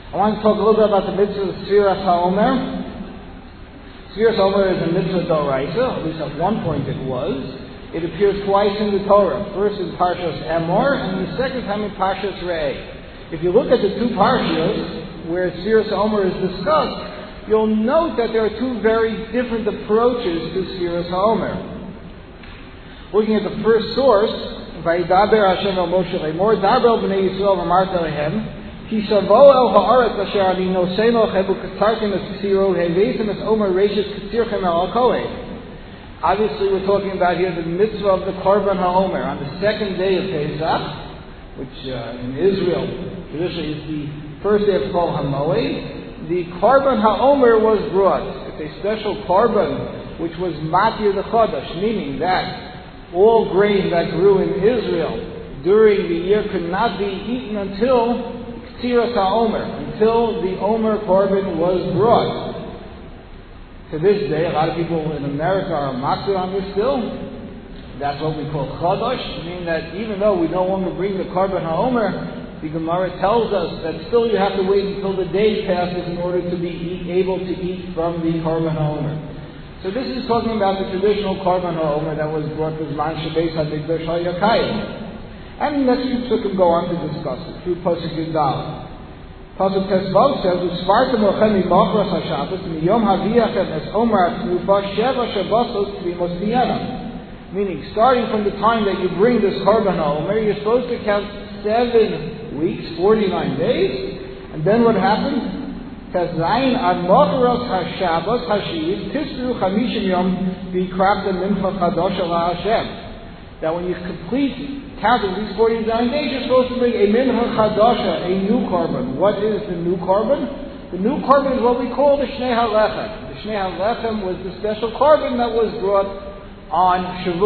I want to talk a little bit about the mitzvah of Sfiras HaOmer. Sfiras HaOmer is a mitzvah d'oraisa, at least at one point it was. It appears twice in the Torah. First in Parshas Emor, and the second time in Parshas Re'eh. If you look at the two Parshas, where Sfiras HaOmer is discussed, you'll note that there are two very different approaches to Sfiras HaOmer. Looking at the first source, Vayidaber Hashem el Moshe Lemor, Daber b'nei Yisrael v'amart elehem, Ki savo el ha'aretz asher ani noseno chebu katartim es ksiro hevesim es omer reishis ktsirchem el kohen. Obviously, we're talking about here the mitzvah of the Korban HaOmer on the second day of Pesach, which in Israel traditionally is the first day of Kol HaMoed. The Korban HaOmer was brought. It's a special Korban which was Matir the Chodesh, meaning that all grain that grew in Israel during the year could not be eaten until Ktsiras HaOmer, until the Omer Korban was brought. To this day, a lot of people in America are makzir on this still. That's what we call Chodesh, meaning that even though we no longer bring the Korban HaOmer, the Gemara tells us that still you have to wait until the day passes in order to be able to eat from the Korban HaOmer. So this is talking about the traditional Korban HaOmer that was brought to Zman Shebeis HaMikdash HaYakayim. And the next few psukim go on to discuss it through Pasuk Yudal. Pasuk Tesvav says, "Usvartem ochem mibachras haShabbos miyom haviachem es Omer Knufa sheva Shabbosos tvimos biyana." Meaning, starting from the time that you bring this Korban HaOmer, you're supposed to count 7 weeks, 49 days, and then what happens? Tzayin ad mocharos haShabbos hashiv tisru chamishim yom v'yikrabtem mincha chadosha laHashem. That when you complete counting these 49 days, you're supposed to bring a mincha chadosha, a new korban. What is the new korban? The new korban is what we call the Shnei HaLechem. The Shnei HaLechem was the special korban that was brought on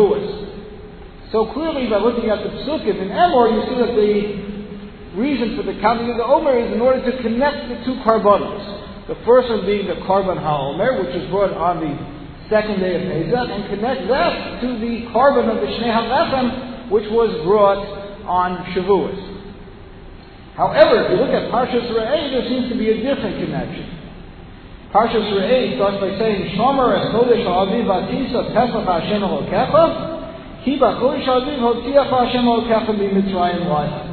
Shavuos. So clearly, by looking at the psukim in Emor, you see that the reason for the counting of the Omer is in order to connect the two korbanos. The first one being the Korban HaOmer, which is brought on the second day of Pesach, and connect that to the korban of the Shnei HaLechem, which was brought on Shavuos. However, if you look at Parshas Re'eh, there seems to be a different connection. Parshas Re'eh starts by saying, "Shomer es kodesh ha'aviv v'atisa pesach Hashem Elokecha, ki b'chodesh ha'aviv hotiach Hashem Elokecha b'mitzrayim laila."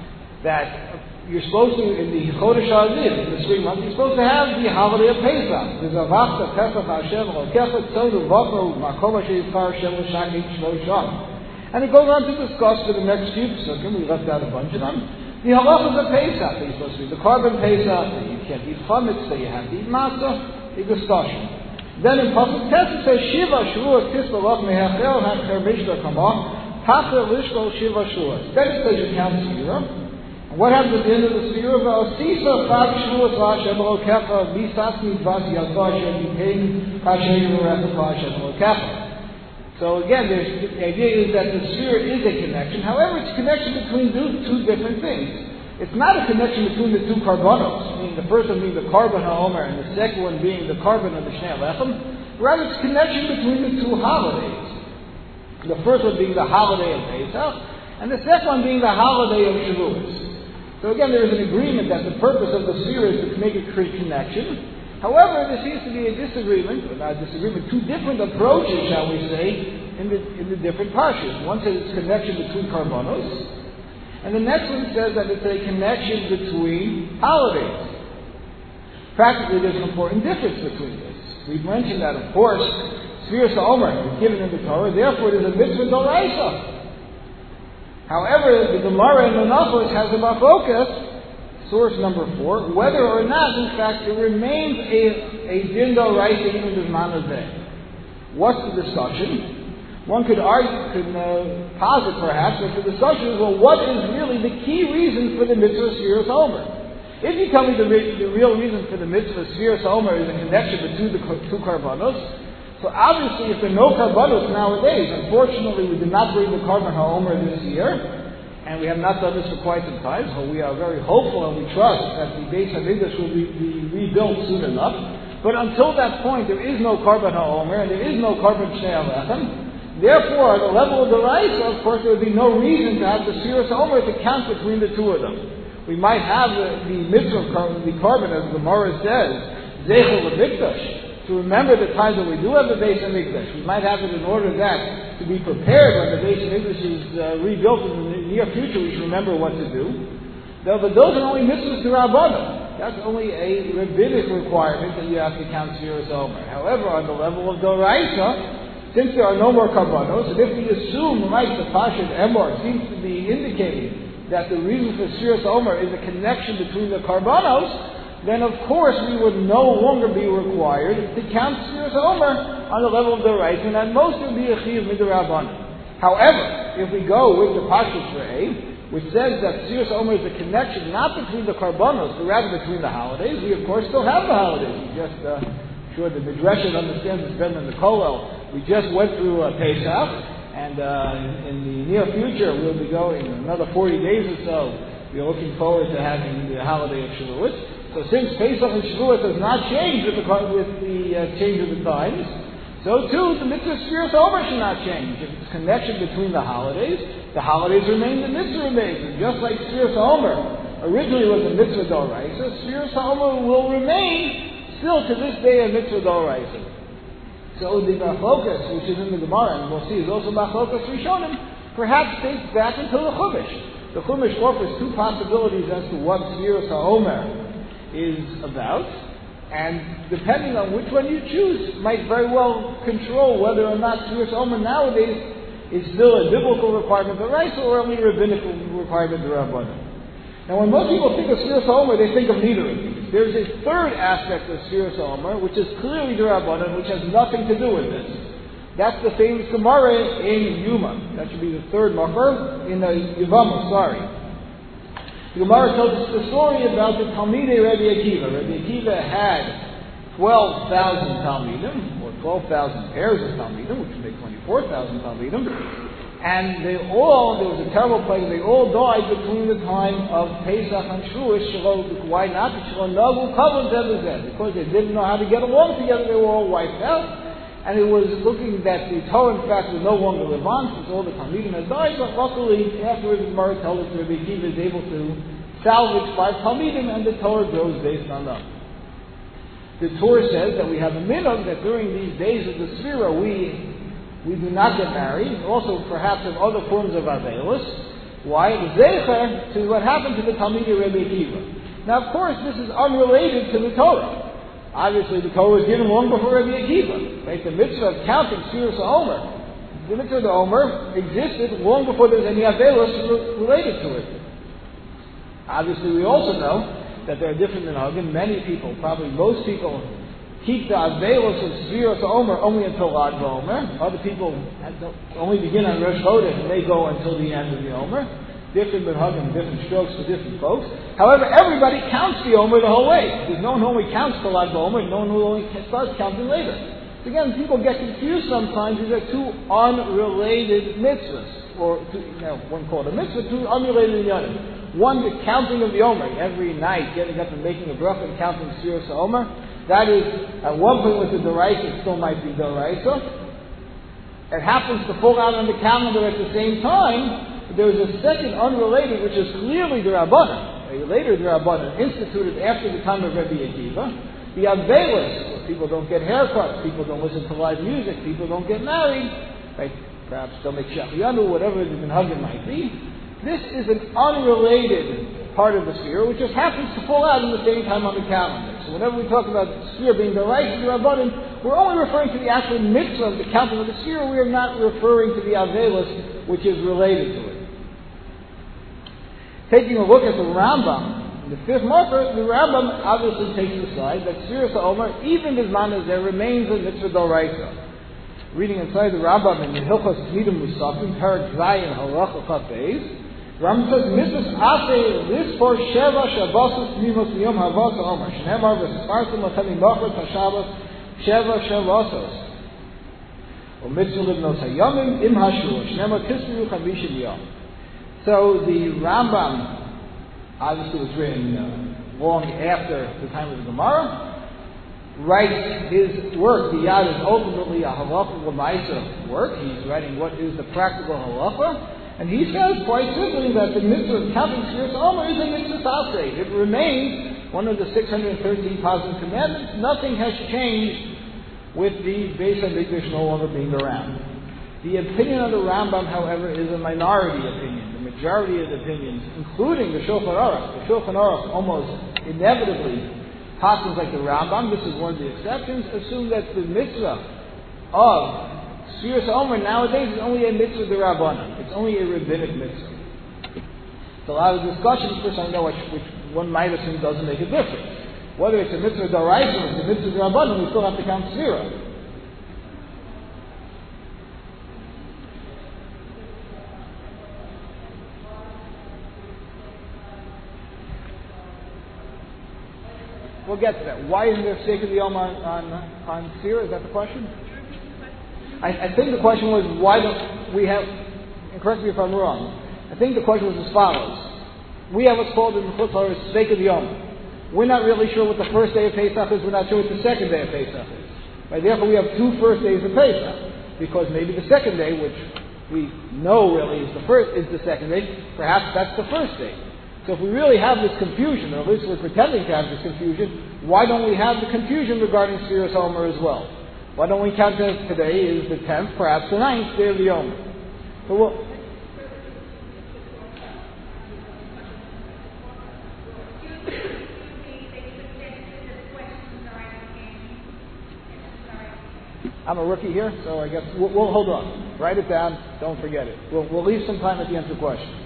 That you're supposed to, in the Chodesh HaAviv, in the spring month, you're supposed to have the holiday of Pesach. There's a Vachta Pesach Hashem Elokecha Tzodu Vachta Makom Asher Yivchar Hashem L'Shakik Shlo Sham. And it goes on to discuss for the next few psukim, we left out a bunch of them, the halachas of Pesach, that you're supposed to do the Korban Pesach, that you can't eat chametz, that you have to eat matzah, the discussion. Then in Pasuk Tes it says, Shiva Shavuos Tisbalach Mehachel HaCher Mishra Kamah, Tacher Lishkol Shiva Shavuos. Then it says you count Sfira. What happens at the end of the Sfira? V'osisa Chag Shavuos LaHashem Elokecha V'isas Mitvas Yadva Asher Yipin Asher Yivarecha Hashem Elokecha. So again, the idea is that the Sfira is a connection. However, it's a connection between two different things. It's not a connection between the two korbanos, meaning the first one being the Korban HaOmer and the second one being the Korban of the Shnei HaLechem. Rather, it's a connection between the two holidays. The first one being the holiday of Pesach, and the second one being the holiday of Shavuos. So again, there is an agreement that the purpose of the Sfira is to make a connection. However, there seems to be a disagreement, or not a disagreement, two different approaches, shall we say, in the different parshas. One says it's a connection between korbanos, and the next one says that it's a connection between holidays. Practically, there's an important difference between this. We've mentioned that, of course, Sfiras HaOmer is given in the Torah, therefore it is a mitzvah d'oraisa. However, the Gemara in Menachos has a machlokas, source number 4, whether or not, in fact, it remains a din d'oraisa even in the Zman Hazeh. What's the discussion? One could posit perhaps that the discussion is, well, what is really the key reason for the mitzvah of Sfiras HaOmer? If you tell me the real reason for the mitzvah of Sfiras HaOmer is a connection between the two korbanos, so obviously if there are no korbanos nowadays, unfortunately we did not bring the Korban HaOmer this year, and we have not done this for quite some time, so we are very hopeful and we trust that the Beis HaMikdash will be rebuilt soon enough. But until that point, there is no Korban HaOmer and there is no Korban Shnei HaLechem. Therefore, at the level of the Raisa, of course, there would be no reason to have the Sfiras HaOmer to count between the two of them. We might have the mitzvah of the carbon, as the Gemara says, Zeichel Mikdash, to remember the times that we do have the Beis HaMikdash. We might have it in order that to be prepared when the Beis HaMikdash is rebuilt in the near future. We should remember what to do. But those are only mitzvahs to Rabbanan. That's only a rabbinic requirement that you have to count Sfiras Omer. However, on the level of Doraisa, since there are no more karbanos, and if we assume, like the Pashas Emor seems to be indicating that the reason for Sfiras Omer is a connection between the karbanos, then of course we would no longer be required to count Sfiras Omer on the level of Doraisa, and at most it would be a Chiyuv Midrabanan. However, if we go with the Pashas Re'eh, which says that Sfiras Omer is a connection not between the karbanos, but rather between the holidays, we of course still have the holidays. We just, sure the Midrash understands it's better than the Kollel. We just went through Pesach, and in the near future we'll be going another 40 days or so. We're looking forward to having the holiday of Shavuot. So since Pesach and Shavuot does not change with the change of the times, so too the mitzvah Sfiras Omer should not change. If it's a connection between the holidays remain the mitzvah remains. And just like Sfiras Omer originally was a mitzvah d'oraisa, Sfiras Omer will remain still to this day a mitzvah d'oraisa. So the Machlokas, which is in the Gemara, and we'll see is also Machlokas Rishonim, perhaps dates back until the Chumash. The Chumash offers two possibilities as to what Sfiras Omer is about, and depending on which one you choose, might very well control whether or not Sfiras Omer nowadays is still a biblical requirement of Raisa or only a rabbinical requirement of Rabbanan. Now, when most people think of Sfiras Omer, they think of neither of these. There's a third aspect of Sfiras Omer, which is clearly the Rabbanan, which has nothing to do with this. That's the famous Gemara in Yuma. That should be the third makar in the Yevamos, sorry. The Gemara tells us the story about the Talmidei Rabbi Akiva. Rabbi Akiva had 12,000 Talmidim, or 12,000 pairs of Talmidim, which would make 24,000 Talmidim. And there was a terrible plague, they all died between the time of Pesach and Shavuot. Why not? Because they didn't know how to get along together, they were all wiped out. And it was looking that the Torah, in fact, was no longer relevant, since all the Talmidim had died, but luckily, afterwards, the Gemara told us Rabbi Akiva is able to salvage 5 Talmidim, and the Torah grows based on them. The Torah says that we have a minhag that during these days of the Sfira, we do not get married, also perhaps have other forms of Avelis. Why? The Zecher to what happened to the Talmidei Rabbi Akiva. Now, of course, this is unrelated to the Torah. Obviously, the Torah was given long before Rabbi Akiva. Right? The mitzvah of counting Sfiras Omer, the mitzvah of Omer existed long before there was any Avelis related to it. Obviously, we also know that there are different minhagim. Many people, probably most people, keep the Avelos of Sfiras Omer only until Lag BaOmer. Other people only begin on Rosh Chodesh and they go until the end of the Omer. Different minhagim, different strokes for different folks. However, everybody counts the Omer the whole way. There's no one who only counts the Lag BaOmer, no one who only starts counting later. So again, people get confused sometimes. These are two unrelated mitzvahs. Or, one called a mitzvah, two unrelated yanim. One, the counting of the Omer. Every night, getting up and making a bracha and counting Sfiras Omer. That is, at one point with the Doraisa, it still might be Doraisa. It happens to fall out on the calendar at the same time. But there is a second unrelated, which is clearly the Rabbanan. A later the Rabbanan, instituted after the time of Rabbi Akiva. The Avelis, where people don't get haircuts, people don't listen to live music, people don't get married, right? Perhaps don't make Shachiyanu, whatever the minhagim might be. This is an unrelated part of the sphere, which just happens to fall out at the same time on the calendar. So whenever we talk about the sphere being the right of the Rabbanim, we're only referring to the actual mitzvah of the counting of the sphere. We are not referring to the Avelis, which is related to it. Taking a look at the Rambam, the fifth marker, the Rambam obviously takes the side that Sfiras Omer, even as man as there, remains a mitzvah d'oraisa. Reading inside the Rambam in the Hilchos Tnidim Musafim, Parak Zayin Halacha Chaf Beis, Rambam says, Mitzvahs Aseh, this for Sheva Shabbosos Tmimos Miyom Havos Omer, Shneimar V'Sfartim L'Chemi Mochot HaShabbos, Sheva Shabbosos. Or Mitzvah Livnos HaYomim Im Hashur, Shneimar Tismiru Chamishim Yom. So the Rambam, obviously was written long after the time of the Gemara, writes his work. The Yad is ultimately a halacha l'maisa work. He's writing what is the practical halacha. And he says quite simply that the mitzvah of counting Sfiras Omer is a mitzvah taseh. It remains one of the 613 positive commandments. Nothing has changed with the Beis HaMikdash no longer being around. The opinion of the Rambam, however, is a minority opinion. The majority of the opinions, including the Shulchan Aruch, almost inevitably passes like the Rambam. This is one of the exceptions. Assume that the mitzvah of Sfiras Omer nowadays is only a mitzvah d'Rabbanan. It's only a rabbinic mitzvah. It's a lot of discussion. First, I know which one might assume doesn't make a difference. Whether it's a mitzvah d'Oraisa or it's a mitzvah d'Rabbanan, we still have to count Sfira. We'll get to that. Why isn't there Seikat Yom on Sfira? Is that the question? I think the question was, why don't we have, and correct me if I'm wrong, I think the question was as follows. We have what's called in the Chutz La'aretz Seikat Yom. We're not really sure what the first day of Pesach is, we're not sure what the second day of Pesach is. Right? Therefore we have 2 first days of Pesach, because maybe the second day, which we know really is the second day, perhaps that's the first day. So if we really have this confusion, or at least we're pretending to have this confusion, why don't we have the confusion regarding Sfiras Omer as well? Why don't we count that today is the 10th, perhaps the 9th day of the Omer? So I'm a rookie here, so I guess we'll hold on. Write it down. Don't forget it. We'll leave some time at the end for questions.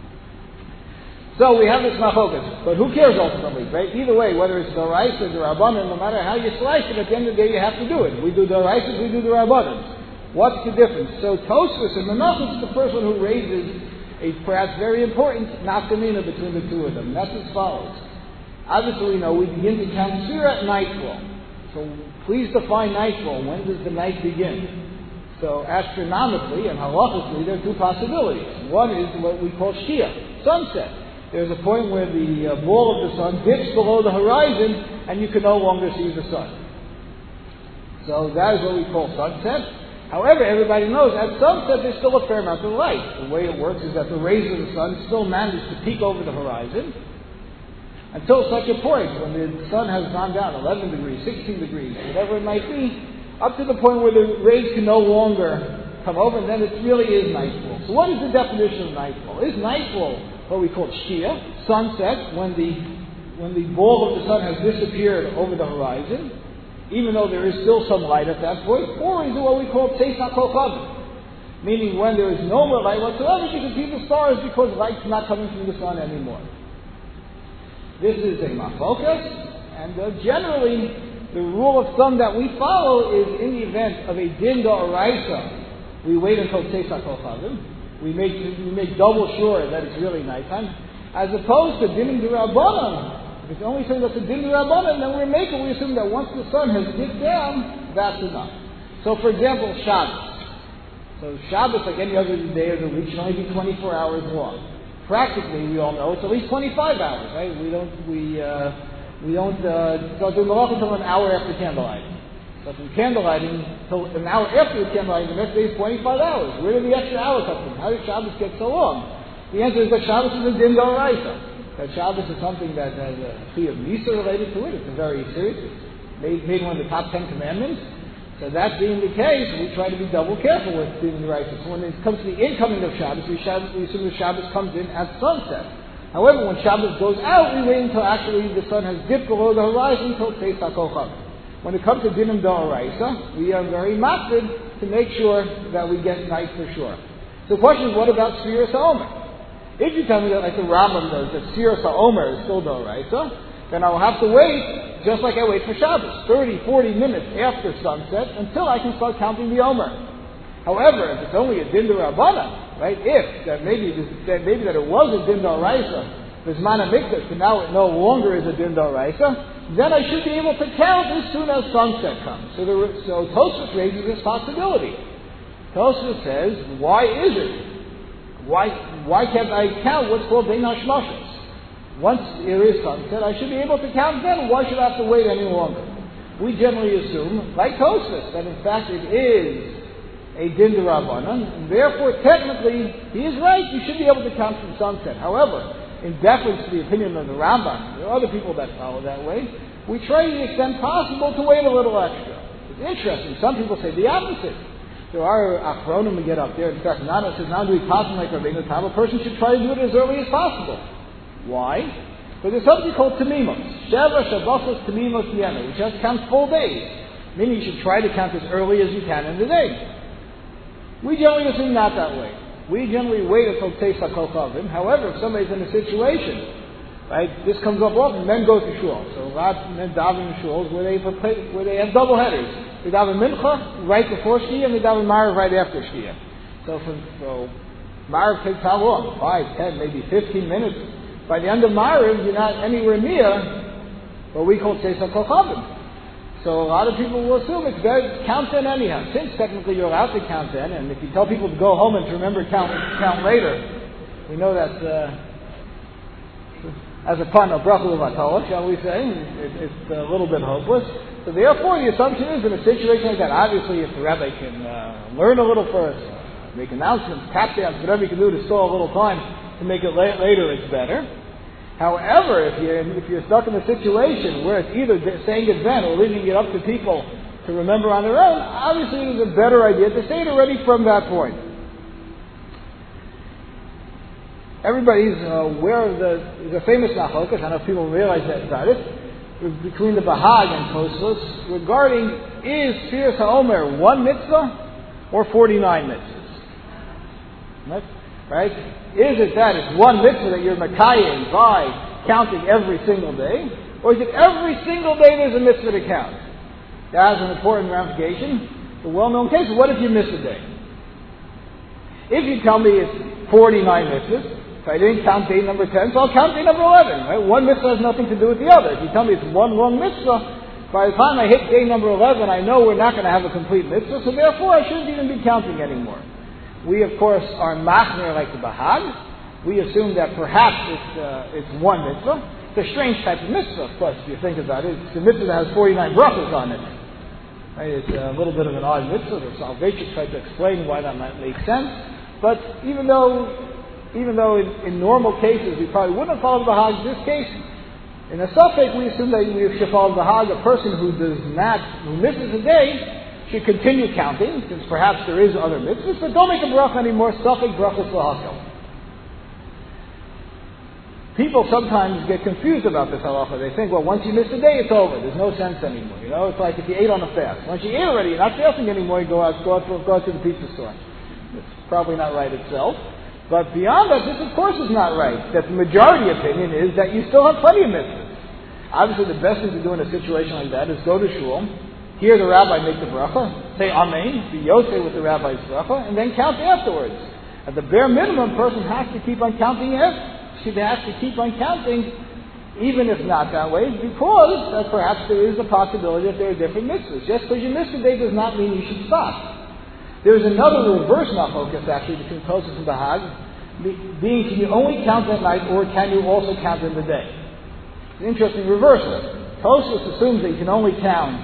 So we have this machokas, but who cares ultimately, right? Either way, whether it's d'oraisa or d'Rabbanan, no matter how you slice it, at the end of the day you have to do it. We do d'oraisas, we do d'Rabbanan. What's the difference? So Tosfos and Menachos is the first one who raises a perhaps very important nafkamina between the two of them. That's as follows. Obviously, we know we begin to count Sfira at nightfall. So please define nightfall. When does the night begin? So astronomically and halachically, there are 2 possibilities. One is what we call Shkia, sunset. There's a point where the ball of the sun dips below the horizon and you can no longer see the sun. So that is what we call sunset. However, everybody knows at sunset there's still a fair amount of light. The way it works is that the rays of the sun still manage to peek over the horizon until such a point when the sun has gone down 11 degrees, 16 degrees, whatever it might be, up to the point where the rays can no longer come over, and then it really is nightfall. So what is the definition of nightfall? Is nightfall what we call Shkia, sunset, when the ball of the sun has disappeared over the horizon, even though there is still some light at that point, or is it what we call Tzeis HaKochav, meaning when there is no more light whatsoever, you can see the stars because light's not coming from the sun anymore. This is a machlokas, and generally the rule of thumb that we follow is in the event of a din d'oraisa, we wait until Tzeis HaKochavim. We make double sure that it's really nighttime, as opposed to din d'Rabbanan. If it's only saying that's a din d'Rabbanan, then we assume that once the sun has dipped down, that's enough. So, for example, Shabbos. So Shabbos, like any other day of the week, should only be 24 hours long. Practically, we all know it's at least 25 hours, right? We don't start doing malacha until an hour after candlelight. So from candlelighting till an hour after the candlelighting, the next day is 25 hours. Where did the extra hour come from? How did Shabbos get so long? The answer is that Shabbos is a din d'oraisa. That Shabbos is something that has a fee of Misa related to it. It's a very serious. It's made one of the top 10 commandments. So that being the case, we try to be double careful with din d'oraisa. So when it comes to the incoming of Shabbos, we assume the Shabbos comes in at sunset. However, when Shabbos goes out, we wait until actually the sun has dipped below the horizon until Tzeis HaKochav. When it comes to dinim d'oraisa, we are very makpid to make sure that we get night for sure. So the question is, what about Sfiras HaOmer? If you tell me that, like the Rambam does, that Sfiras HaOmer is still d'oraisa, then I will have to wait, just like I wait for Shabbos, 30, 40 minutes after sunset until I can start counting the Omer. However, if it's only a din d'Rabbanan, right, maybe that it was a din d'oraisa, the Zman HaMikdash, but now it no longer is a din d'oraisa, then I should be able to count as soon as sunset comes. So Tosfos raises this possibility. Tosfos says, why is it? Why can't I count what's called Bein HaShmashos? Once there is sunset, I should be able to count then. Why should I have to wait any longer? We generally assume, like Tosfos, that in fact it is a din d'Rabbanan, and therefore, technically, he is right. You should be able to count from sunset. However, in deference to the opinion of the Rambam, there are other people that follow that way, we try to the extent possible to wait a little extra. It's interesting. Some people say the opposite. There are achronim who get up there. In fact, Nana says, now do we pass like Rabbeinu Tam? A person should try to do it as early as possible. Why? But there's something called Tamimos. Sheva Shabbosos Tamimos Yena, which has to count full days. Meaning you should try to count as early as you can in the day. We generally assume not that way. We generally wait until Teisa Kochavim. However, if somebody's in a situation, right, this comes up often, men go to shul. So a lot of men daven in shuls where they have double headers. They daven Mincha right before Shkia and they daven Marav right after Shkia. So Marav takes how long? 5, 10, maybe 15 minutes. By the end of Marav, you're not anywhere near what we call Teisa Kochavim. So a lot of people will assume it's better to count then anyhow. Since technically you're allowed to count then, and if you tell people to go home and to remember count later, we know that as a pun, a bracha l'vatala, shall we say, it's a little bit hopeless. So therefore, the assumption is in a situation like that, obviously if the rabbi can learn a little first, make announcements, tap dance, whatever you can do to stall a little time to make it later, it's better. However, if you're stuck in a situation where it's either saying it then or leaving it up to people to remember on their own, obviously it is a better idea to say it already from that point. Everybody's aware of the famous nachlokas. I don't know if people realize that about it, between the Bahag and Tosfos regarding is Sfiras HaOmer 1 mitzvah or 49 mitzvahs. Right? Is it that it's 1 mitzvah that you're makayim by counting every single day? Or is it every single day there's a mitzvah to count? That has an important ramification. The well-known case is, what if you miss a day? If you tell me it's 49 mitzvahs, if I didn't count day number 10, so I'll count day number 11. Right? One mitzvah has nothing to do with the other. If you tell me it's one wrong mitzvah, by the time I hit day number 11, I know we're not going to have a complete mitzvah, so therefore I shouldn't even be counting anymore. We, of course, are machmir like the Bahag. We assume that perhaps it's one mitzvah. It's a strange type of mitzvah, of course, if you think about it. It's a mitzvah that has 49 brachos on it. Right? It's a little bit of an odd mitzvah. The Soloveitchik tried to explain why that might make sense. But even though in normal cases we probably wouldn't follow the Bahag, in this case, in a suffix we assume that we should follow the Bahag. A person who misses a day should continue counting, since perhaps there is other mitzvahs, but don't make a bracha anymore, suffix brachos l'hakel. People sometimes get confused about this halacha. They think, well, once you miss a day, it's over. There's no sense anymore. You know, it's like if you ate on a fast. Once you ate already, you're not fasting anymore, you go out to the pizza store. It's probably not right itself. But beyond that, this of course is not right. That the majority opinion is that you still have plenty of mitzvahs. Obviously, the best thing to do in a situation like that is go to shul, hear the rabbi make the bracha, say amen, be yoseh with the rabbi's bracha, and then count afterwards. At the bare minimum, a person has to keep on counting it. She has to keep on counting, even if not that way, because perhaps there is a possibility that there are different mitzvahs. Just because you missed a day does not mean you should stop. There's another reverse nachlokas actually between Tosfos and Bahag, being can you only count at night or can you also count in the day? It's an interesting reversal. Tosfos assumes that you can only count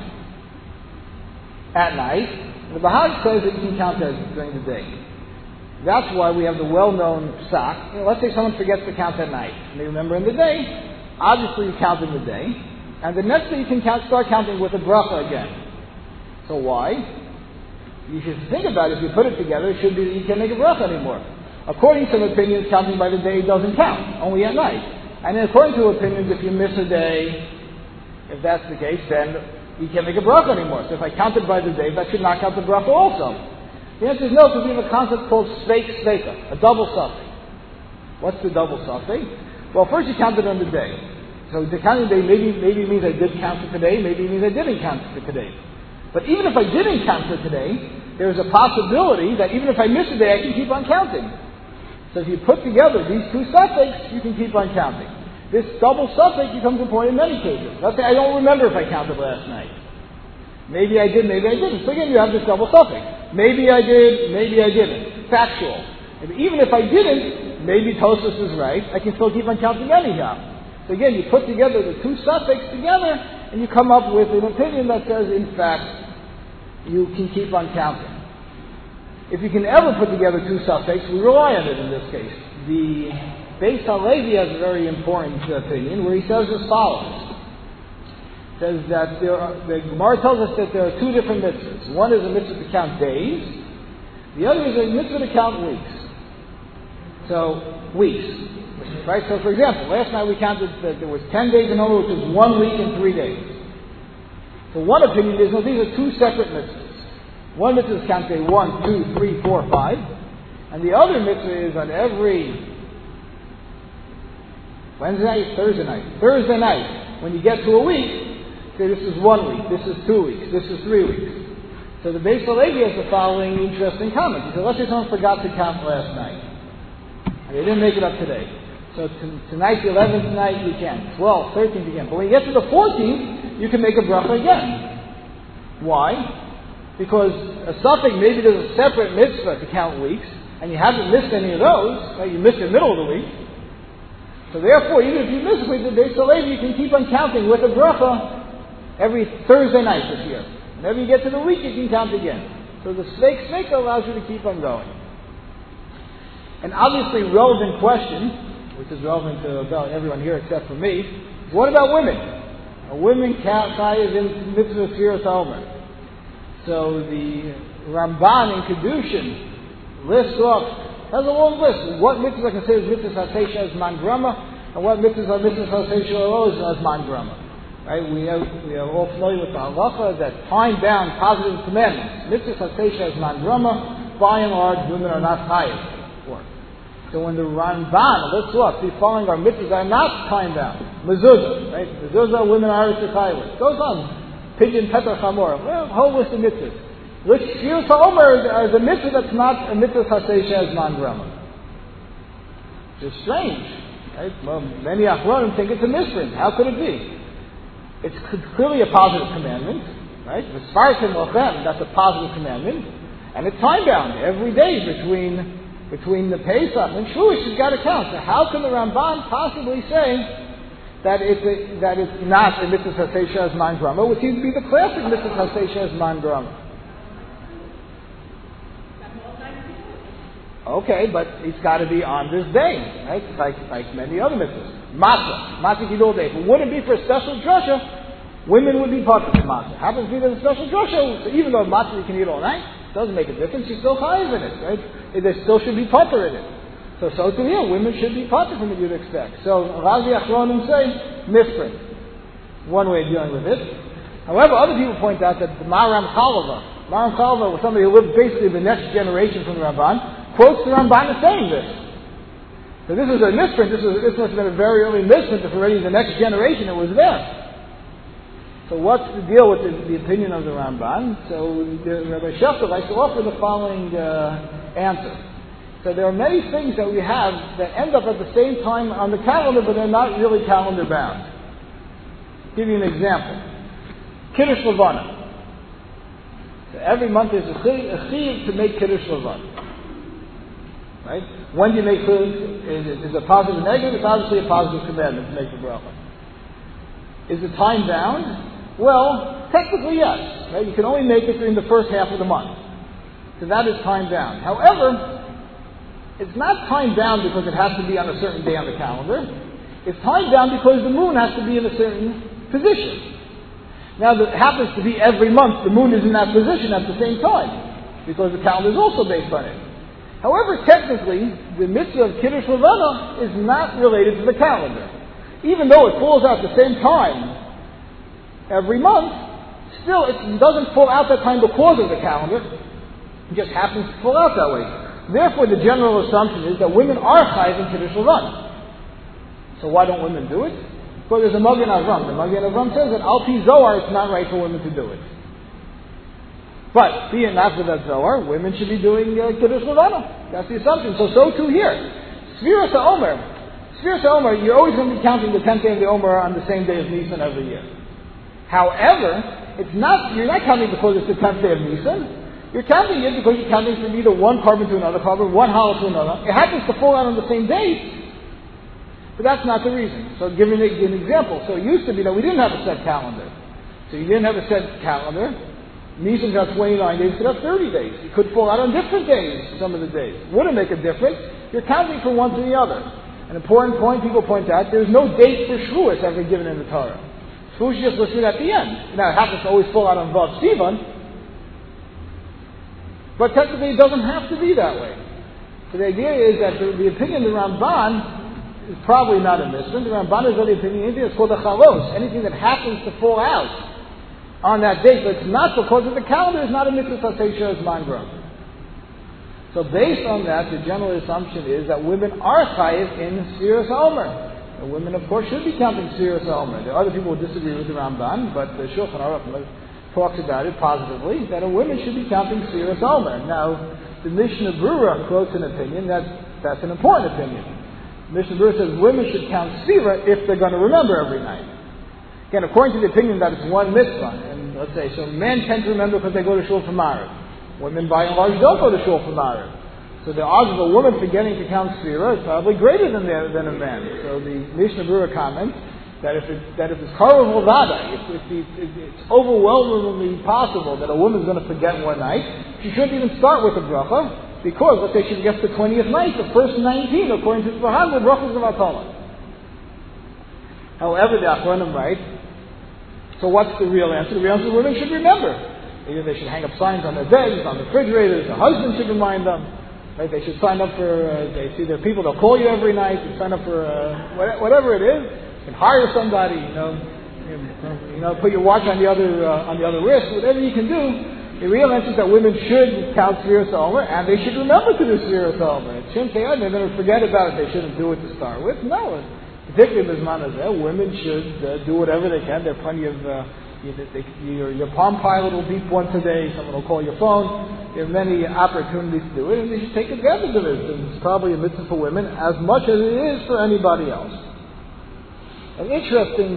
at night. The Bahag says that you can count during the day. That's why we have the well-known psak. Let's say someone forgets to count at night and they remember in the day. Obviously you count in the day. And the next day you can start counting with a bracha again. So why? You should think about it. If you put it together, it should be that you can't make a bracha anymore. According to some opinions, counting by the day doesn't count, only at night. And then according to opinions, if you miss a day, if that's the case, then you can't make a bracha anymore. So if I counted by the day, that should knock out the bracha also. The answer is no, because we have a concept called sveika, a double suffix. What's the double suffix? Well, first you counted on the day. So the counting day maybe means I did count for today, maybe it means I didn't count for today. But even if I didn't count for today, there's a possibility that even if I miss a day, I can keep on counting. So if you put together these two suffixes, you can keep on counting. This double suffix becomes important in many cases. Let's say I don't remember if I counted last night. Maybe I did, maybe I didn't. So again, you have this double suffix. Maybe I did, maybe I didn't. Factual. And even if I didn't, maybe Tosfos is right. I can still keep on counting anyhow. So again, you put together the two suffixes together, and you come up with an opinion that says, in fact, you can keep on counting. If you can ever put together two suffix, we rely on it in this case. The Beis HaLevi has a very important opinion where he says as follows. He says that the Gemara tells us that there are two different mitzvahs. One is a mitzvah to count days. The other is a mitzvah to count weeks. So, weeks. Right? So, for example, last night we counted that there was 10 days in Omer, which is 1 week and 3 days. So one opinion is, no, these are two separate mitzvahs. One mitzvah is count day 1, 2, 3, 4, 5. And the other mitzvah is on every Wednesday night, Thursday night. Thursday night, when you get to a week, say this is 1 week, this is 2 weeks, this is 3 weeks. So the Beis HaLevi has the following interesting comment. He said, let's say someone forgot to count last night. And they didn't make it up today. So tonight's the 11th night you can. 12th, 13th you can. But when you get to the 14th, you can make a bracha again. Why? Because a suffix, maybe there's a separate mitzvah to count weeks, and you haven't missed any of those, right? You missed the middle of the week. So therefore, even if you miss a week, the Beis HaLevi, you can keep on counting with a bracha every Thursday night this year. Whenever you get to the week, you can count again. So the Sveik allows you to keep on going. An obviously relevant question, which is relevant to about everyone here except for me, is what about women? Are women chayav in mitzvah Sfiras HaOmer? So the Ramban in Kedushin lists off, has a long list. What mitzvahs are considered mitzvahs haseisha as man grama, and what mitzvahs are mitzvahs haseisha as man grama. Right? We are all familiar with the halacha that time-bound positive commandments, mitzvahs haseisha as man grama, by and large, women are not chayav. So when the Ramban, let's look, the following our mitzvahs are not time-bound. Mezuzah, right? Mezuzah, women are to chayav. Goes on. Pigeon, Petar, Chamor. Well, whole list of mitzvahs. Which Sfiras HaOmer is a mitzvah that's not a mitzvah haseisha as man grama. Which is strange. Right? Well, many Achronim think it's a misprint. How could it be? It's clearly a positive commandment. Right? V'sfartim lochem, that's a positive commandment. And it's time-bound. Every day between the Pesach and Shavuos, you've got to count. So how can the Ramban possibly say that it's not a mitzvah haseisha as man grama, which seems to be the classic mitzvah haseisha as man grama? Okay, but it's got to be on this day, right? Like many other mitzvahs. Matzah you do all day. If it wouldn't be for a special drasha, women would be part of the matzah. Happens to be that a special drasha, so even though matzah you can eat all night, doesn't make a difference. You're still chayiv in it, right? There still should be potter in it. So to here, women should be potter from what you'd expect. So Razi Achronim say misprint. One way of dealing with it. However, other people point out that the Maram Chalava was somebody who lived basically the next generation from the Ramban, quotes the Ramban as saying this. So this is a misprint. This must have been a very early misprint. If already the next generation it was there. So what's the deal with the opinion of the Ramban? So Rabbi Shefter likes to offer the following answer. So there are many things that we have that end up at the same time on the calendar, but they're not really calendar bound. I'll give you an example. Kiddush Levana. So every month there's a chiyuv to make Kiddush Levana. Right? When do you make chiyuv? Is it a positive or negative? It's obviously a positive commandment to make the bracha. Is it time bound? Well, technically yes. Right? You can only make it during the first half of the month. So that is time bound. However, it's not time bound because it has to be on a certain day on the calendar. It's time bound because the moon has to be in a certain position. Now, it happens to be every month the moon is in that position at the same time because the calendar is also based on it. However, technically, the mitzvah of Kiddush Levana is not related to the calendar. Even though it falls out at the same time every month, still it doesn't fall out that time because of the calendar. It just happens to fall out that way. Therefore, the general assumption is that women are chayiv in Kiddush Levana. So why don't women do it? Because there's a Magen Avram. The Magen Avram says that Al Pi Zohar, it's not right for women to do it. But, being not for that Zohar, women should be doing Kiddush Levana. That's the assumption. So too here. Sfiras HaOmer, you're always going to be counting the 10th day of the Omer on the same day as Nisan every year. However, you're not counting because it's the 10th day of Nisan. You're counting it because you're counting from either one carbon to another carbon, one hollow to another. It happens to fall out on the same date, but that's not the reason. So giving an example. So it used to be that we didn't have a set calendar. So you didn't have a set calendar. Nisan got 29 days, it could have 30 days. It could fall out on different days, some of the days. Wouldn't make a difference. You're counting from one to the other. An important point people point out, there's no date for Shavuos ever given in the Torah. Shavuos is just listed at the end. Now, it happens to always fall out on Vav Sivan, but technically it doesn't have to be that way. So the idea is that the opinion of the Ramban is probably not a mitzvah. The Ramban is of the opinion, anything that's called a chalos, anything that happens to fall out on that date, but it's not because of the calendar, is not a mitzvah sasei as mangra. So based on that, the general assumption is that women are chayiv in Sfiras HaOmer. The women, of course, should be counting Sfiras HaOmer. There are other people who disagree with the Ramban, but the Shulchan Aruch talks about it positively, that a woman should be counting Sfiras HaOmer. Now, the Mishnah Berurah quotes an opinion that's an important opinion. Mishnah Berurah says women should count Sfira if they're going to remember every night. Again, according to the opinion that it's one mitzvah, and let's say, so men tend to remember because they go to shul for Maariv. Women, by and large, don't go to shul for Maariv. So the odds of a woman forgetting to count Sfira is probably greater than a man. So the Mishnah Berurah comments that if it's Karav Ovada, if it's overwhelmingly possible that a woman's going to forget one night, she shouldn't even start with a bracha, because let's say she forgets the 20th night, the first 19, according to the Bahan, the brachas of Atala. However, the Achronim write, so what's the real answer? The real answer is women should remember. Either they should hang up signs on their beds, on the refrigerators, the husband should remind them. Right? They should sign up for, they see there are people, they'll call you every night, you sign up for whatever it is. You can hire somebody, put your watch on the other wrist, whatever you can do. The real answer is that women should count Sfiras HaOmer, and they should remember to do Sfiras HaOmer. It shouldn't say, they're going to forget about it, they shouldn't do it to start with. No. Particularly in Bisman Hazeh, women should do whatever they can. There are plenty of, your Palm Pilot will beep once a day, someone will call your phone. There are many opportunities to do it, and they should take advantage of it. And it's probably a mitzvah for women as much as it is for anybody else. An interesting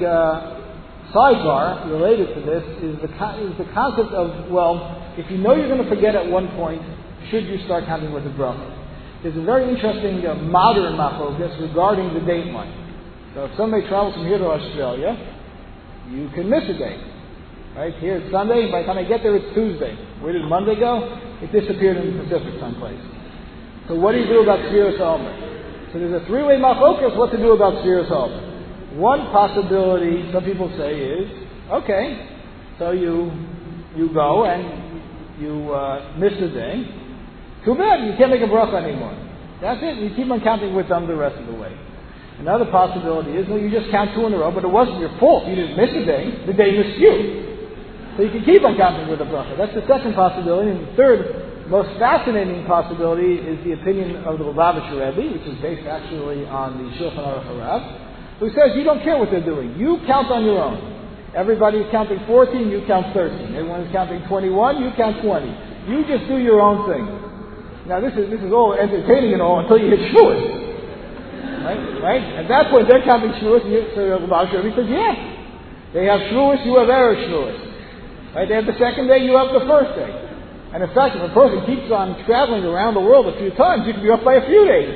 sidebar related to this is the concept of, if you know you're going to forget at one point, should you start counting with the bracha? There's a very interesting modern machlokas regarding the date line. So if somebody travels from here to Australia, you can miss a day. Right? Here it's Sunday, by the time I get there it's Tuesday. Where did Monday go? It disappeared in the Pacific someplace. So what do you do about Sfiras HaOmer? So there's a three-way machlokas what to do about Sfiras HaOmer. One possibility, some people say, is, okay, so you go and you miss a day. Too bad, you can't make a bracha anymore. That's it, you keep on counting with them the rest of the way. Another possibility is, you just count two in a row, but it wasn't your fault. You didn't miss a day. The day missed you. So you can keep on counting with a bracha. That's the second possibility. And the third, most fascinating possibility is the opinion of the Lubavitcher Rebbe, which is based actually on the Shulchan Aruch Harav, who says you don't care what they're doing. You count on your own. Everybody's counting 14, you count 13. Everyone's counting 21, you count 20. You just do your own thing. Now this is all entertaining and all until you hit Shavuos. Right? At that point, they're counting Shavuos, so the Lubavitcher Rebbe says, they have Shavuos, you have Erev Shavuos. Right? They have the second day, you have the first day. And in fact, if a person keeps on traveling around the world a few times, you can be off by a few days.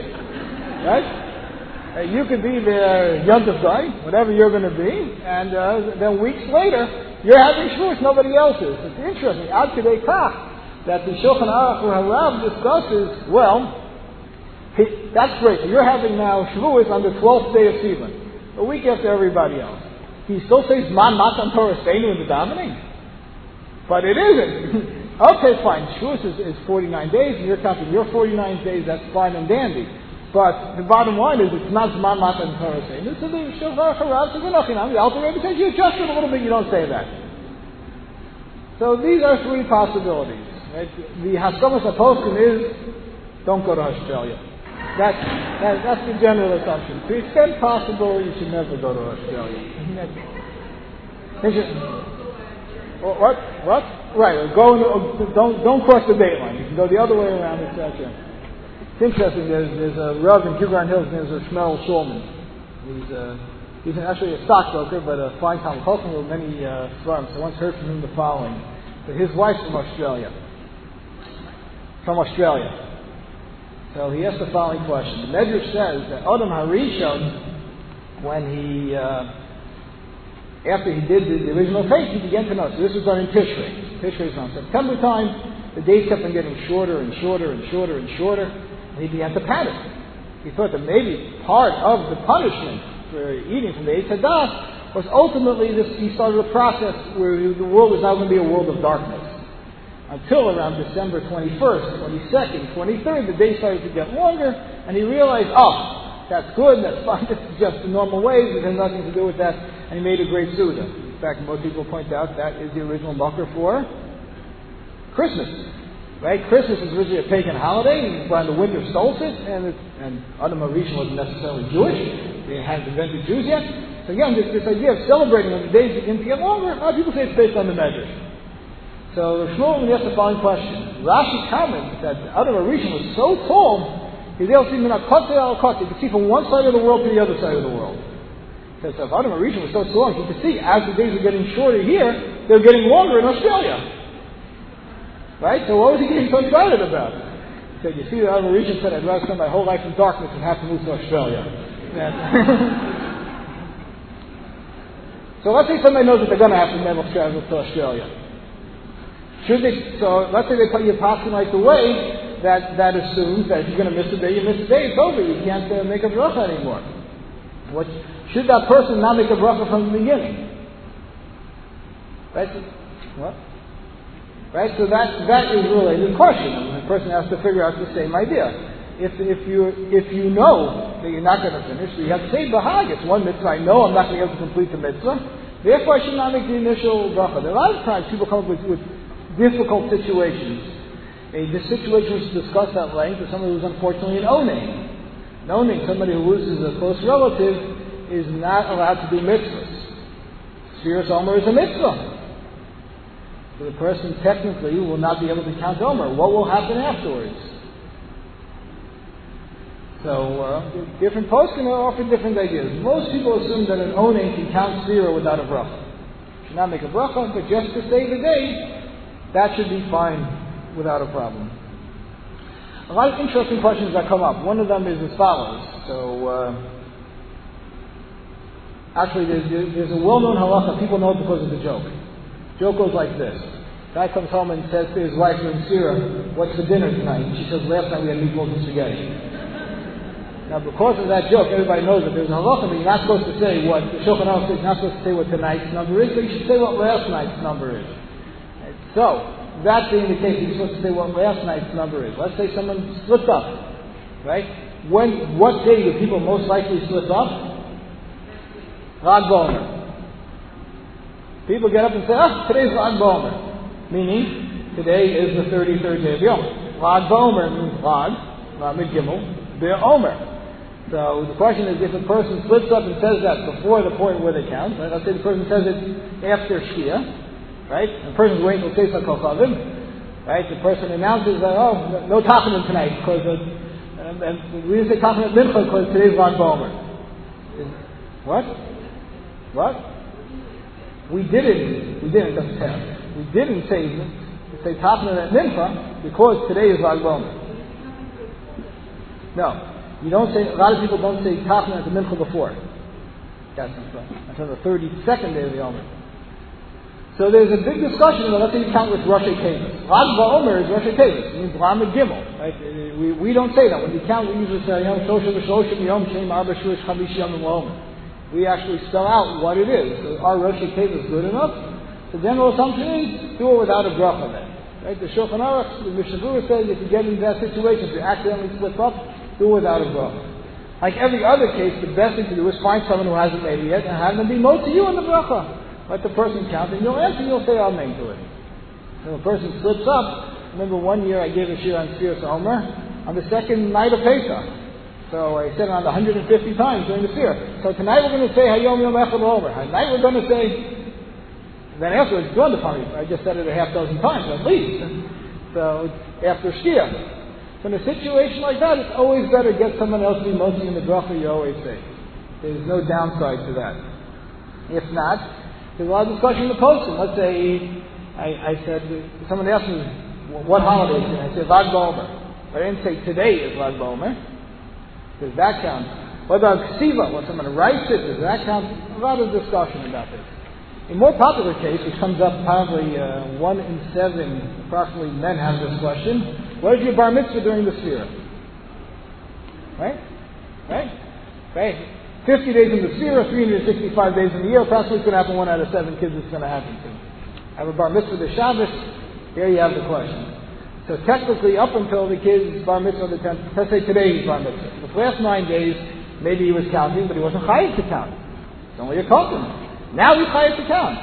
Right? You could be the Yom Tov guy, whatever you're going to be, and then weeks later, you're having Shavuos, nobody else is. It's interesting. Ad Kedei Kach, that the Shulchan Aruch Harav discusses, that's great. So you're having now Shavuos on the 12th day of Sivan, a week after everybody else. He still says Man Matan Torah Seinu in the davening, but it isn't. Okay, fine. Shavuos is 49 days, and you're counting your 49 days. That's fine and dandy. But the bottom line is, it's not Man Matan Torah Seinu. So the Shulchan Aruch Harav says, the Alter Rebbe says you adjust it a little bit. You don't say that. So these are three possibilities. Right? The Haskamas HaPoskim is don't go to Australia. That's the general assumption. To the extent possible, you should never go to Australia. What? Right. Don't cross the date line. You can go the other way around, etc. It's interesting. There's a Rav in Kibron Hills named Shmuel Shulman. He's actually a stockbroker, but a fine Talmud Chacham with many firms. I once heard from him the following: that his wife's from Australia. So he asked the following question. The Medrash says that Adam Harishon, when after he did the original faith, he began to know. So this was done in Tishrei. Tishrei is around September time. The days kept on getting shorter and shorter and shorter and shorter. And he began to panic. He thought that maybe part of the punishment for eating from the Eitz Hadas was ultimately this. He started a process where the world was now going to be a world of darkness. Until around December 21st, 22nd, 23rd, the day started to get longer, and he realized, that's good, that's fine, this is just the normal ways, it has nothing to do with that, and he made a great Suda. In fact, most people point out that is the original Makar for Christmas. Right? Christmas is originally a pagan holiday, around the winter solstice, and Adam HaRishon wasn't necessarily Jewish. They hadn't invented Jews yet. So again, this idea of celebrating when the days begin to get longer, a lot of people say it's based on the measures. So Shmuel asks the following question. Rashi comments that Adam HaRishon was so tall, he's able to see Minakotze al Kotze. You could see from one side of the world to the other side of the world. So if Adam HaRishon was so long, you could see as the days were getting shorter here, they were getting longer in Australia. Right? So what was he getting so excited about? He said, you see, the Adam HaRishon said, I'd rather spend my whole life in darkness than have to move to Australia. So let's say somebody knows that they're going to have to travel to Australia. So let's say they put your passing like the way that assumes that if you're going to miss a day, you miss a day, it's over. You can't make a bracha anymore. Should that person not make a bracha from the beginning? Right? What? Right? So that is really the question. The person has to figure out the same idea. If you know that you're not going to finish, so you have to say bahag. It's one mitzvah. I know I'm not going to be able to complete the mitzvah. Therefore, I should not make the initial bracha. There are a lot of times people come up with difficult situations. This situation was discussed at length with somebody who was unfortunately an oning. An oning, somebody who loses a close relative, is not allowed to do mitzvahs. Sfiras Omer is a mitzvah. So the person technically will not be able to count Omer. What will happen afterwards? So different posts can offer different ideas. Most people assume that an oning can count Sfira without a bracha. Should not make a bracha, but just to save the day, that should be fine without a problem. A lot of interesting questions that come up. One of them is as follows. So, actually, there's a well-known halacha. People know it because of the joke. Joke goes like this. Guy comes home and says to his wife, Sira, what's for dinner tonight? And she says, last night we had meatballs and spaghetti. Now, because of that joke, everybody knows that there's a halacha, but you're not supposed to say what the Shulchan Aruch says. You're not supposed to say what tonight's number is, but you should say what last night's number is. So, that being the case, you're supposed to say what last night's number is. Let's say someone slipped up, right? What day do people most likely slip up? Lag Bomer. People get up and say, today's Lag Bomer. Meaning, today is the 33rd day of Yom. Lag Bomer means Lag, Lamed Gimel, Be'er Omer. So the question is, if a person slips up and says that before the point where they count, right? Let's say the person says it after Shkia, right? And the person's waiting till Teisah Kochavim, right? The person announces that, no Tachanun tonight, because and we didn't say Tachanun at Mincha because today's Lag Bomer. What? We didn't just tell. We didn't say Tachanun at Mincha because today is Lag Bomer. No. You don't say, a lot of people don't say Tachanun at the Mincha before. That's on the 32nd day of the Omer. So there's a big discussion about, let's say you count with Rosh Tevis. Lag Ba'omer is Rosh Tevis. It means Lamed Gimel. Right? We don't say that. When we count, we usually say, Yom Shosha V'Shloshim Yom Shem Arba Shurish Chamish Yom Omer. We actually spell out what it is. So our Rosh Tevis good enough? The general assumption is, do it without a bracha then. Right? The Shulchan Aruch, the Mishnah Berurah says, if you get into that situation, if you accidentally slip up, do it without a bracha. Like every other case, the best thing to do is find someone who hasn't made it yet and have them be mo to you in the bracha. Let the person count, and you'll answer, you'll say Amen to it. When a person slips up, remember one year I gave a shir on Sfiras Omer on the second night of Pesach. So I said around 150 times during the shir. So tonight we're going to say Hayom Yom Echad Omer. Tonight we're going to say, then afterwards it's dawned upon me, I just said it a half dozen times at least. So after shir. So in a situation like that, it's always better to get someone else to be mostly in the bracha, you always say. There's no downside to that. If not, there's a lot of discussion in the posting. Let's say I said, someone asked me, what holiday is it? I said, Lag Ba'omer. But I didn't say today is Lag Ba'omer. Does that count? What about Ksiva? When someone writes it, does that count? A lot of discussion about this. A more popular case, which comes up probably 1 in 7, approximately, men have this question: what is your bar mitzvah during the Sefira? Right? 50 days in the Sefira, 365 days in the year. Approximately, it's going to happen 1 out of 7 kids. It's going to happen to. Have a bar mitzvah the Shabbos. There you have the question. So technically, up until the kid's bar mitzvah, the 10th, let's say today he's bar mitzvah. The last 9 days, maybe he was counting, but he wasn't chayiv to count. It's only a kotan. Now he's chayiv to count.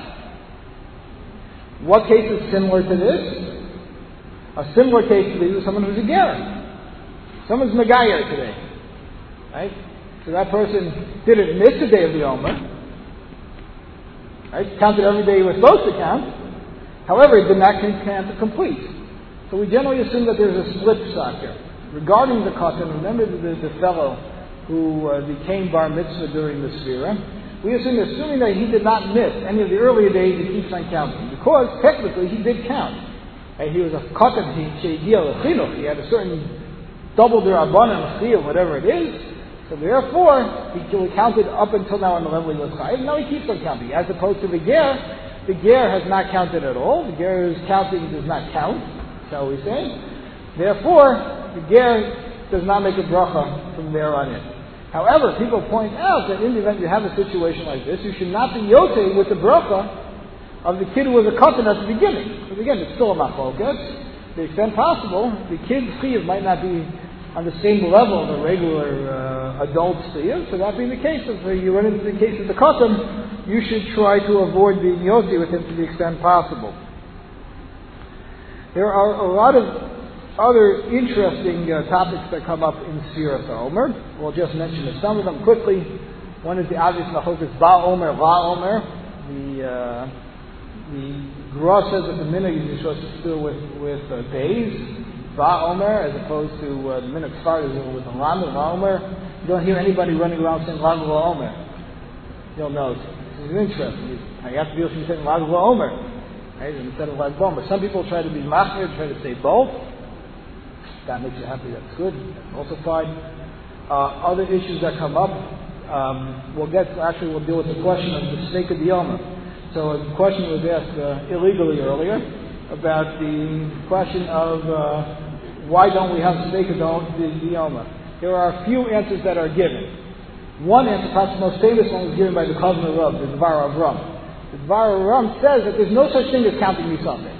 What case is similar to this? A similar case to this is someone who's a ger. Someone's megayer today. Right? So that person didn't miss the day of the Omer. Right? Counted every day he was supposed to count. However, he did not count to complete. So we generally assume that there's a split psak here. Regarding the kotan, remember the fellow who became bar mitzvah during the Sefira. We assuming that he did not miss any of the earlier days, he keeps on counting. Because technically he did count. And he was a kotan, he had a certain double derabanan chiyuv, whatever it is. So therefore, he counted up until now on the level he was chayiv. Now he keeps on counting. As opposed to the ger has not counted at all. The ger's counting does not count, shall we say. Therefore, the ger does not make a bracha from there on in. However, people point out that in the event you have a situation like this, you should not be yotei with the bracha of the kid who was a kotan at the beginning. Because again, it's still a machlokas. To the extent possible, the kid's chiyuv might not be on the same level of a regular adult's chiyuv. So that being the case, if you run into the case of the kotan, you should try to avoid being yotei with him to the extent possible. There are a lot of other interesting topics that come up in Sfiras HaOmer. We'll just mention some of them quickly. One is the obvious machlokas Ba Omer, Va Omer. The Gra says that the minhag is supposed to still with days, Va Omer, as opposed to the minhag started with the Lamed, Va Omer. You don't hear anybody running around saying Lamed Va Omer. You'll know. This is interesting. You have to be able to say Lamed Va Omer, right, instead of Lamed Va Omer. Some people try to be machmir, try to say both. That makes you happy, that's good. That's also fine. Other issues that come up, we'll deal with the question of the snake of the Yoma. So a question was asked illegally earlier about the question of why don't we have snake of the Yoma. There are a few answers that are given. One answer, perhaps the most famous one, was given by the Chazon Rav, the Dvar Avram. The Dvar Avram says that there's no such thing as counting Misafek.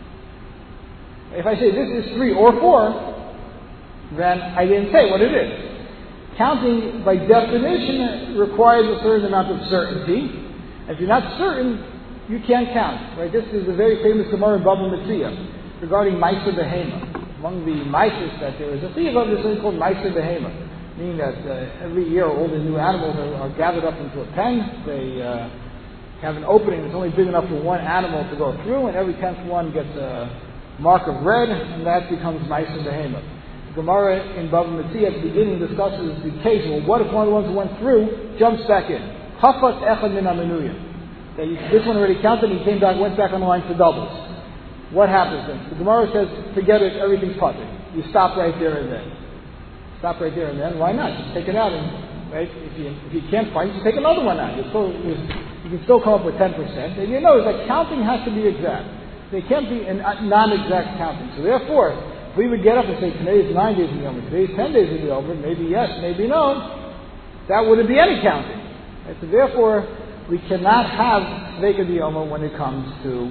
If I say this is 3 or 4, then I didn't say what it is. Counting, by definition, requires a certain amount of certainty. If you're not certain, you can't count. Right? This is a very famous Gemara in Bava Metzia regarding Ma'aser Behema. Among the Ma'aser that there is a thing of this thing called Ma'aser Behema, meaning that every year all the new animals are gathered up into a pen. They have an opening that's only big enough for one animal to go through, and every 10th one gets a mark of red, and that becomes Ma'aser Behema. Gemara in Bava Metzia at the beginning discusses the case. Well, what if one of the ones who went through jumps back in? Chafat echad min hamenuyim. This one already counted, and he came back, went back on the line for doubles. What happens then? The Gemara says, forget it, everything's puzzled. You stop right there and then. Stop right there and then. Why not? Just take it out, and right. If you can't find it, just take another one out. You can still come up with 10%. And you know that counting has to be exact. There can't be a non-exact counting. So therefore, if we would get up and say, today is 9 days in the Omer, today is 10 days in the Omer, maybe yes, maybe no, that wouldn't be any counting. And so therefore, we cannot have Sveika the Omer when it comes to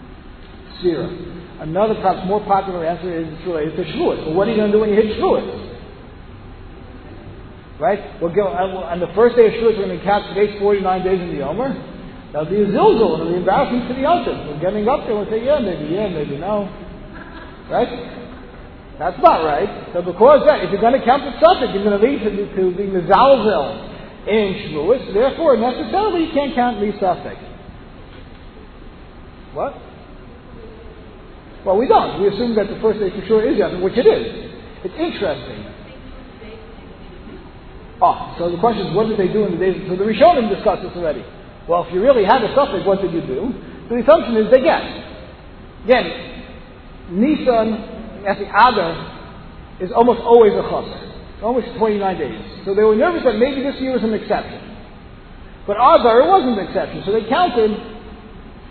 Sfira. Another, perhaps more popular answer is it's related to Shavuot. Well, what are you going to do when you hit Shavuot? Right? We'll go, on the first day of Shavuot, we're going to count today's 49 days in the Omer. That'll be a zilzul, and it'll be embarrassing to the Yotim. We're getting up there, we'll say, yeah, maybe no. Right? That's not right. So because that, if you're going to count the suffix, you're going to lead to the mezalzel in Shavuos. Therefore, necessarily, you can't count the suffix. What? Well, we don't. We assume that the first day for sure is Yom, which it is. It's interesting. So the question is, what did they do in the days? So the Rishonim discussed this already. Well, if you really had a suffix, what did you do? So the assumption is they guessed. Again, Nisan, at the Adar, is almost always a chasr. Almost 29 days. So they were nervous that maybe this year was an exception. But Adar, it wasn't an exception. So they counted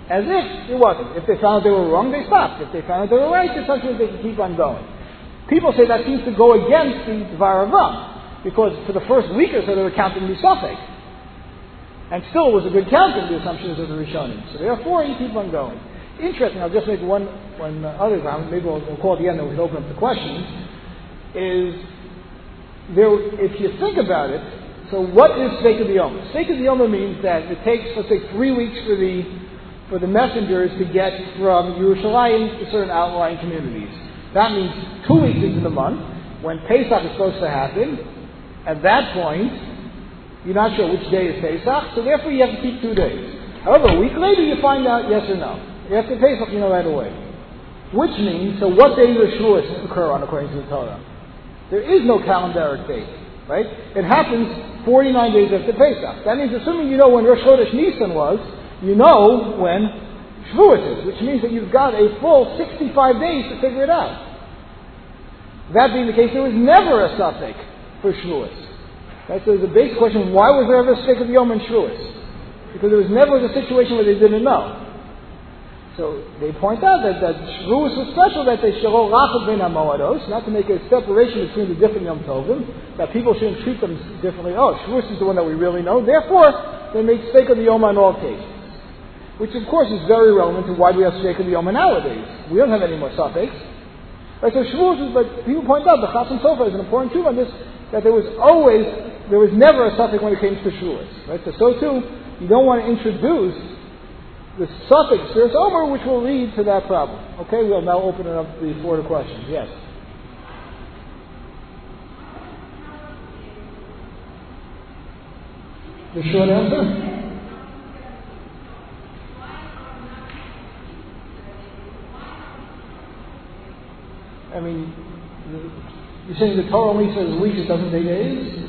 As if it wasn't. If they found they were wrong, they stopped. If they found they were right, essentially they could keep on going. People say that seems to go against the Dvar Avam, because for the first week or so they were counting the Suffolk. And still it was a good count of the assumptions of the Rishonim. So therefore you keep on going. Interesting, I'll just make one other ground, maybe we'll call it the end and we can open up the questions, is there, if you think about it, so what is Seika B'Yoma? Seika B'Yoma means that it takes, let's say, 3 weeks for the messengers to get from Yerushalayim to certain outlying communities. That means 2 weeks into the month, when Pesach is supposed to happen. At that point, you're not sure which day is Pesach, so therefore you have to keep 2 days. However, a week later you find out yes or no. After Pesach, you know right away. Which means, so what day does Shavuos occur on according to the Torah? There is no calendaric date, right? It happens 49 days after Pesach. That means, assuming you know when Rosh Chodesh Nisan was, you know when Shavuos is, which means that you've got a full 65 days to figure it out. That being the case, there was never a suffix for Shavuos. Right? So there's a basic question, why was there ever a stick of Yom and Shavuos? Because there was never a situation where they didn't know. So they point out that Shavuos was special, that they shelo rachad ben hamoados, not to make a separation between the different Yom Tovim, that people shouldn't treat them differently. Oh, Shavuos is the one that we really know, therefore they make steak of the Yom on all cases. Which of course is very relevant to why we have steak of the Yom nowadays. We don't have any more suffix. Right, so Shavuos is, but people point out, the Chasam Sofer is an important truth on this, that there was never a suffix when it came to Shavuos. Right, so too, you don't want to introduce the suffix Sfiras Omer, which will lead to that problem. Okay, we'll now open it up to the floor to questions. Yes? The short answer? I mean, you're saying the Torah only says weeks, it doesn't say days?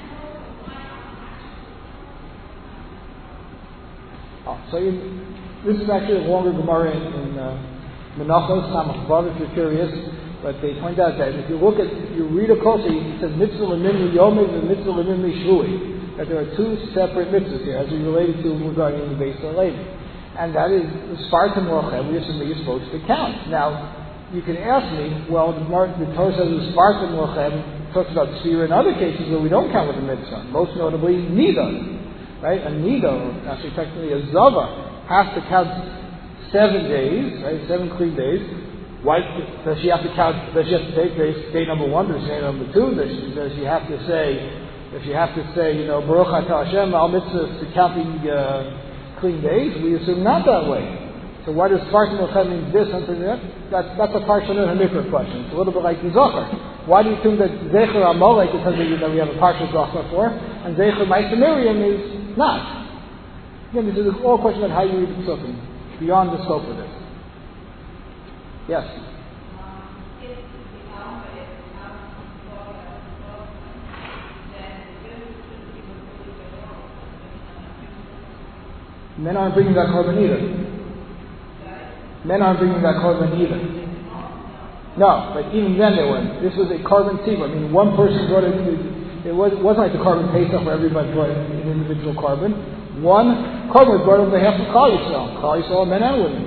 So this is actually a longer Gemara in Menachos, Samach Vav, if you're curious. But they point out that if you read it closely, it says Mitzvah L'Mimli Yomi and Mitzvah L'Mimli Shui. That there are two separate mitzvahs here, as we related to regarding the Beis Halevi. And that is Spartan Rochem, we assume that you're supposed to count. Now, you can ask me, well, the Torah says the Spartan Rochem talks about Sfira in other cases where we don't count with the mitzvah. Most notably, Nida. Right? A Nido, actually technically a Zava, has to count 7 days, right? 7 clean days. Why does she have to count? Does she have to take day number 1? Does she day number 2? Does she have to say, you know, Baruch Atah Hashem al mitzvahs to counting clean days? We assume not that way. So why does Spartan Rochem mean this and that? That's a Parshanut HaMikra question. It's a little bit like the Zohar. Why do you assume that Zecher Amalek is something that we have a Parshat Zohar for, and Zecher Ma'aseh Miriam is not? Again, this is all a question about how you read the Psukim, beyond the scope of this. Yes? Men aren't bringing that korban either. Men aren't bringing that korban either. No, but even then they weren't. This was a korban tzibur. I mean, one person brought it. It wasn't like the korban Pesach where everybody brought an individual korban. One korban was brought on behalf of Klal Yisrael. Klal Yisrael, men and women.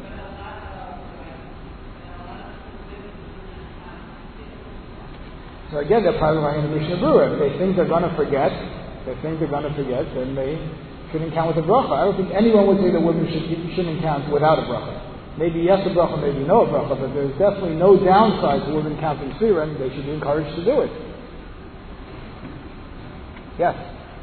So again, they're probably lying in the Mishnah Berurah. If they think they're going to forget, then they shouldn't count with a bracha. I don't think anyone would say that women shouldn't count without a bracha. Maybe yes a bracha, maybe no a bracha, but there's definitely no downside to women counting Sfira, and they should be encouraged to do it. Yes?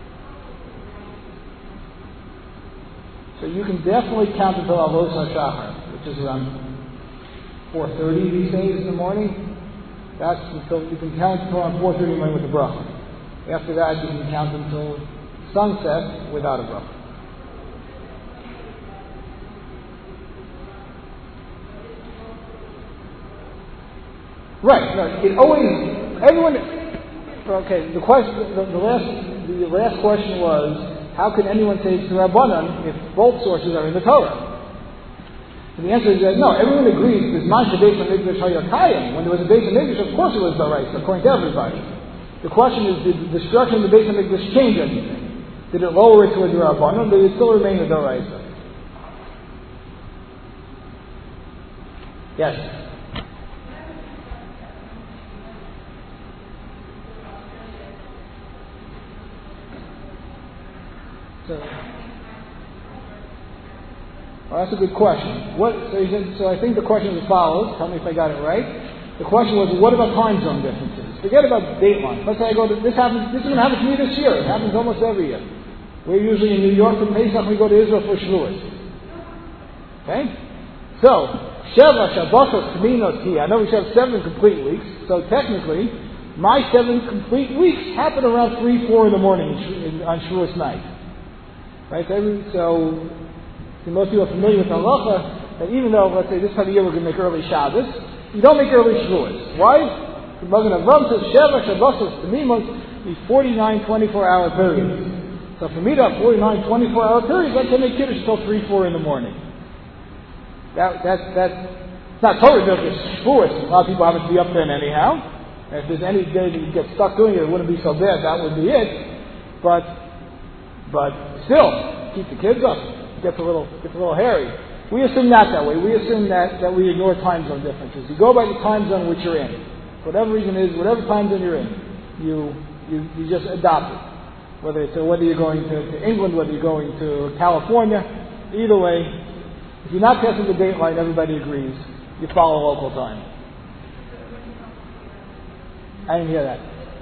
So you can definitely count until Avos HaShachar, which is around 4:30 these days in the morning. That's until you can count until around 4:30 in the morning with the bracha. After that, you can count until sunset without a bracha. Right. No, it always everyone. Okay. The last question was, how can anyone say it's Rabbanan if both sources are in the Torah? And the answer is that no. Everyone agrees. There's Masha Beis HaMikdash Hayakayim. When there was a Beis HaMikdash, of course it was D'oraisa, according to everybody. The question is, did the destruction of the Beis HaMikdash change anything? Did it lower it to a D'Rabbanan, or did it still remain a D'oraisa? Yes. Well, that's a good question. So I think the question is as follows. Tell me if I got it right. The question was, what about time zone differences? Forget about date line. Let's say I go to, this is going to happen to me this year. It happens almost every year. We're usually in New York for Pesach, we go to Israel for Shavuos. Okay? So, Sheva, Shabbosos, Tminot, Ti. I know we should have 7 complete weeks, so technically, my 7 complete weeks happen around 3, 4 in the morning on Shavuos night. Right? So most people are familiar with halacha, that even though, let's say, this time of year we're going to make early Shabbos, you don't make early Shavuos. Why? The Magen Avram says, Sheva, Shabbosos, Tminot, these 49 24-hour periods. So for me to have 49 24-hour periods, I can make Kiddush until 3, 4 in the morning. That's not totally different. Shavuos. A lot of people happen to be up then anyhow. And if there's any day that you get stuck doing it, it wouldn't be so bad. That would be it. But still, keep the kids up. It gets a little hairy. We assume not that way. We assume that we ignore time zone differences. You go by the time zone which you're in. Whatever reason is, whatever time zone you're in, you just adopt it. Whether you're going to England, whether you're going to California, either way, if you're not passing the date line, everybody agrees. You follow local time. I didn't hear that.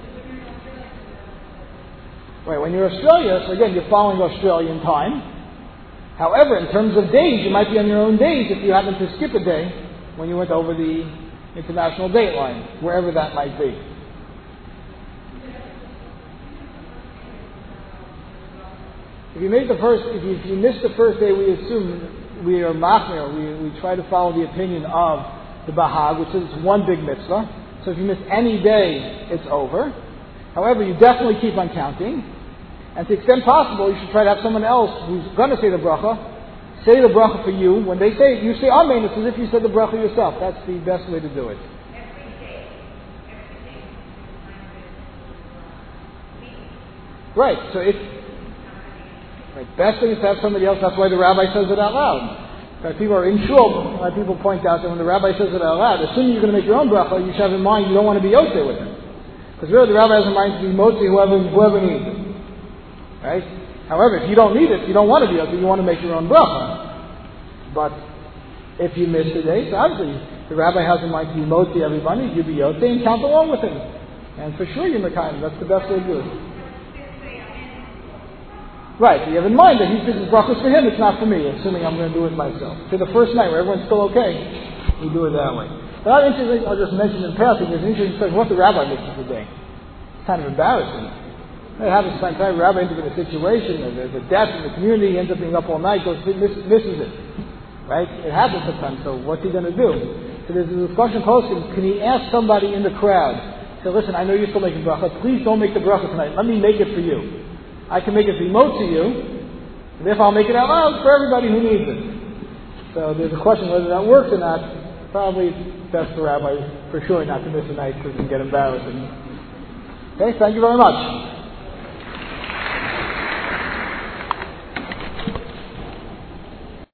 Right, when you're Australia, so again, you're following Australian time. However, in terms of days, you might be on your own days if you happen to skip a day when you went over the international date line, wherever that might be. If you miss the first day, we assume we are machmir. We try to follow the opinion of the Bahag, which is one big mitzvah. So if you miss any day, it's over. However, you definitely keep on counting. And to the extent possible, you should try to have someone else who's going to say the bracha for you. When they say it, you say Amen. It's as if you said the bracha yourself. That's the best way to do it. Right. So best thing is to have somebody else. That's why the rabbi says it out loud. If people are in shul, people point out that when the rabbi says it out loud, assuming you're going to make your own bracha, you should have in mind you don't want to be yotze with him. Because really the rabbi has in mind to be motzi whoever needs it. Right? However, if you don't need it, you don't want to be yotze, you want to make your own bracha. But if you miss the day, so obviously the rabbi has in mind to be motzi everybody, you be yotze and count along with him. And for sure you're mekayim. That's the best way to do it. Right, so you have in mind that he says his brachas for him, it's not for me, assuming I'm going to do it myself. For the first night where everyone's still okay, we do it that way. But I'm interested, I'll just mention in passing, there's an interesting question, what the rabbi misses today. It's kind of embarrassing. It happens sometimes, the rabbi ends up in a situation, there's a death in the community, he ends up being up all night, misses it. Right? It happens sometimes, so what's he going to do? So there's a discussion posted, can he ask somebody in the crowd, say, listen, I know you're still making bracha, please don't make the bracha tonight, let me make it for you. I can make it remote to you, and therefore I'll make it out loud for everybody who needs it. So there's a question whether that works or not. Probably best for rabbi for sure not to miss a night because it can get embarrassing. Okay, thank you very much.